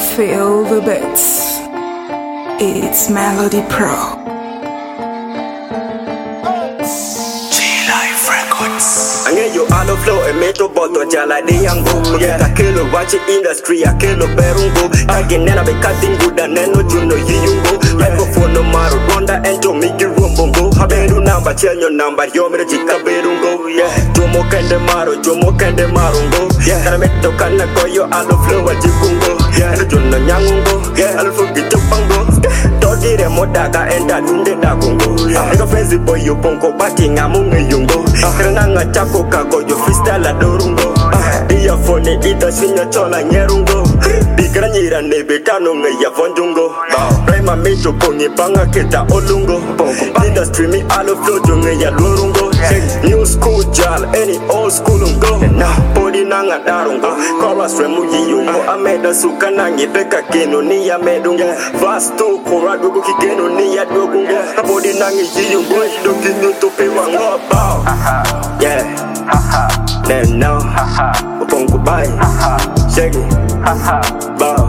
Feel the beats. It's Melody Pro. G-Life Records. I get you on the floor and make to bottle jala de yango. Yeah, I kill watch the industry, I kill berungo. I can never be cutting good and then no juno yungo. Microphone no matter Ronda and to make you rumbo. Haberu number, tell your number, you're me the chica berungo. Yeah, Jomo kende marungo. Yeah, I met to kana go you on the floor at Jikungo. Yeah, Juno Yango. Yeah, I'll forget to pango. Doggy modaga and that in the dagungo. I got fancy boy you ponko batting among yungo. Nanga chako kako yo freestyle adorungo. Dia phone ita sinya chola nyerungo. Bikra nyira nebe tano ngeya fonjungo. Prima mecho pongi banga kita olungo. Industry me alo flojo ngeya lorungo. New school jal any old school ungo. Podi nanga darungo. Chorus remu yiyungo. Ameda suka nangi peka keno ni ya medungo. Fast to korado kikeno ni ya dogungo. Podi nangi yiyungo. Doki nyuto wango bao. Yeah, then no, Pongo bye, shake it, bow,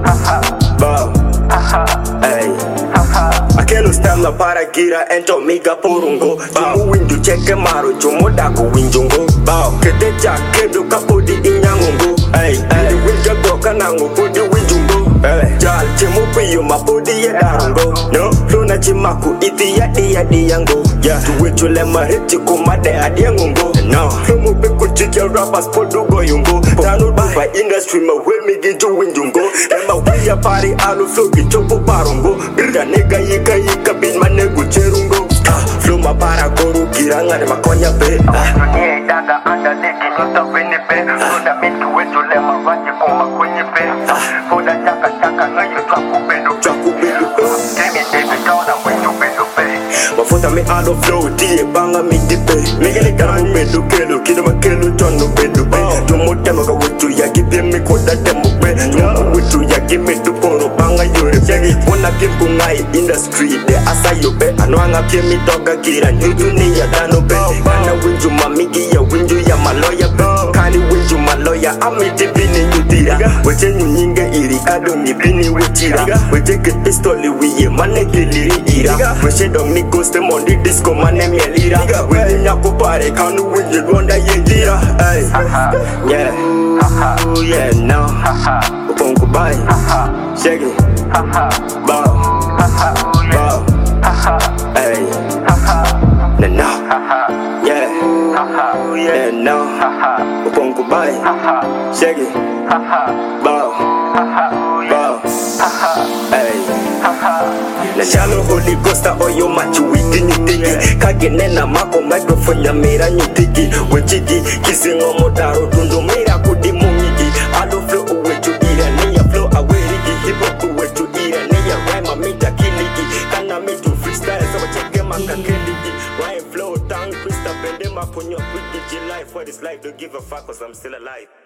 hey. I can't stand la para gira and to miga porungo. Jumu windu cheke maro, jumo dago winjungo. Bow, kete ja kendo kapodi inyangungo. Hey, the winja broka nango podi winjungo. Jal chemo piyo mapodi ya darungo. No, luna chimaku iti ya diyango. Yeah, to which you let my hit you come at the adiango. No, no more chicken rappers podugo yungo. Tano by industry my way me get you winjungo. And my way a party alu flow get chopo parungo. Birda nega yika bin manego cherungo. Flow ma para goro kiranga de makonya be. Daga anda leki nuta wini be. Luna mintu wetu lema raji koma kwenye be. Foda chaka ngayo chaku bedu. Kemi debe kawana windu bedu be. Mafuta me alo flow tie banga mi dipe. Migele karamu bedu kelo kido makelo chono bedu be. Jumo tema ka wetu yaki pemi koda temu be. Jumo wetu yaki medu poro banga yore be. Wana kimpu ngai industry de asa yo be. Anwanga pemi toka kira nyuju ni ya dano be. Kana winju mamigi ya winju ya maloya be. Kani winju maloya amiti bini nyutira. Weche nyinge iri kado ni bini wechira. Weche ke pistoli wiye maneke liri ira. Weche dong ni ghost mondi disco mane mielira. Weche nyako pare kanu winje gonda yengira. Yeah, yeah no. Pongo bye, shake it, bow, hey, no, yeah, no. Pongo bye, shake it, bow, hey. Nashalo Holy Ghost oyo machu wiki nyutiki. Kagenena mako microphone ya mera nyutiki. Wechiki kisingo modaro dundo mera kudi mungiki. Alo flow uwechu ira neya flow aweriki. Hip hop uwechu ira neya rhyme mita kiliki. Kana mitu freestyle sawa cheke makakeliki. Rhyme flow tongue twista bende maponyo G-Life for this life don't give a fuck cause I'm still alive.